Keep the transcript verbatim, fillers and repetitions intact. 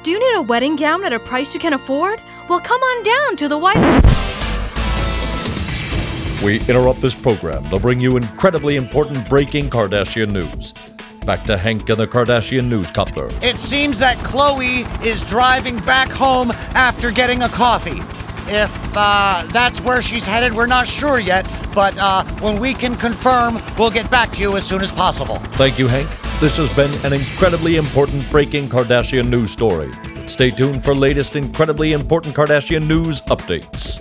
Do you need a wedding gown at a price you can afford? Well, come on down to the White... We interrupt this program to bring you incredibly important breaking Kardashian news. Back to Hank and the Kardashian Newscopter. It seems that Khloe is driving back home after getting a coffee. If uh, that's where she's headed, we're not sure yet, but uh, when we can confirm, we'll get back to you as soon as possible. Thank you, Hank. This has been an incredibly important breaking Kardashian news story. Stay tuned for latest incredibly important Kardashian news updates.